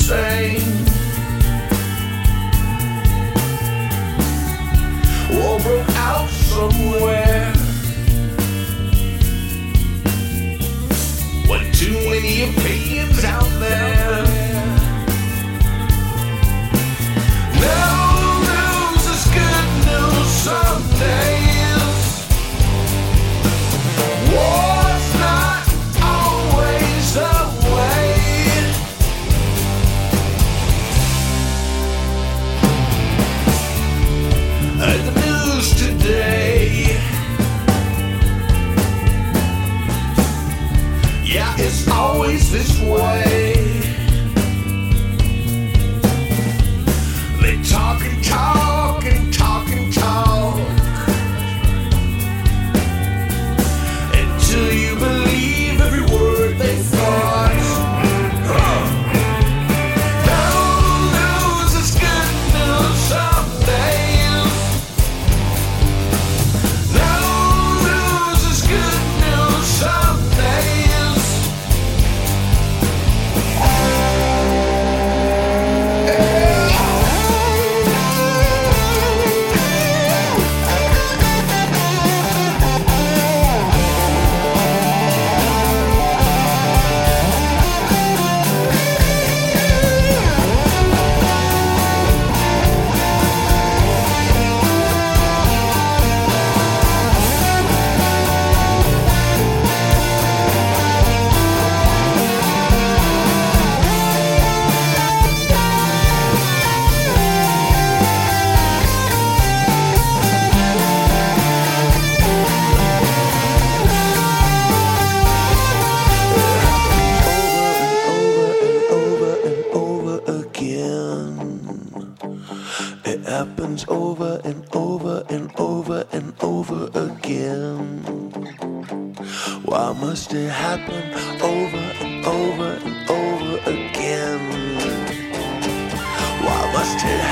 same. War broke out somewhere. When too many opinions out there. No news is good news some days. War's not always the way. The news today, yeah, it's always this way. They talk and talk and talk and talk until you believe every word they thought. No news is good news some days. No news is good news some days. It happens over and over and over and over again. Why must it happen over and over and over again? Why must it happen?